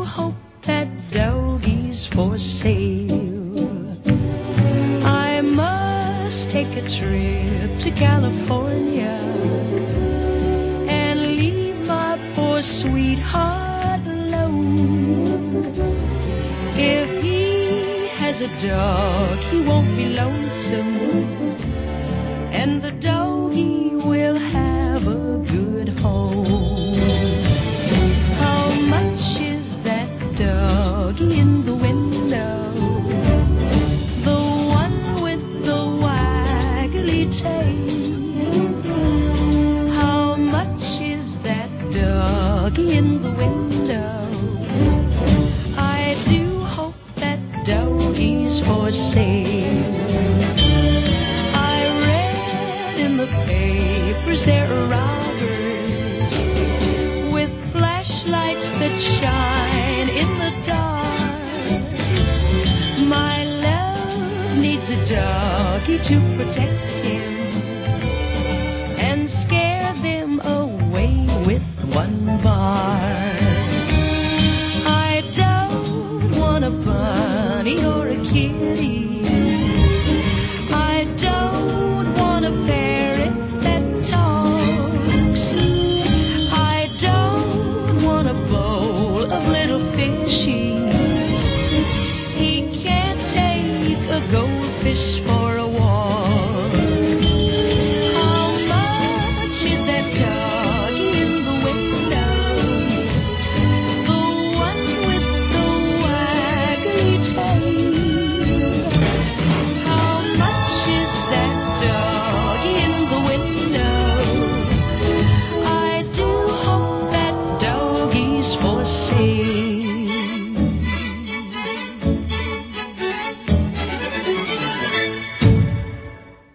hope that doggy's for sale. I must take a trip to California and leave my poor sweetheart alone. If he has a dog, he won't be lonesome, and the doggy will have a good home. How much is that doggy in the window? The one with the waggly tail. How much is that doggy in the window? I do hope that doggy's for sale. The papers, there are robbers with flashlights that shine in the dark. My love needs a doggy to protect him and scare them away with one bark. I don't want a bunny or a kitty. I don't want a parrot that talks. I don't want a bowl of little fish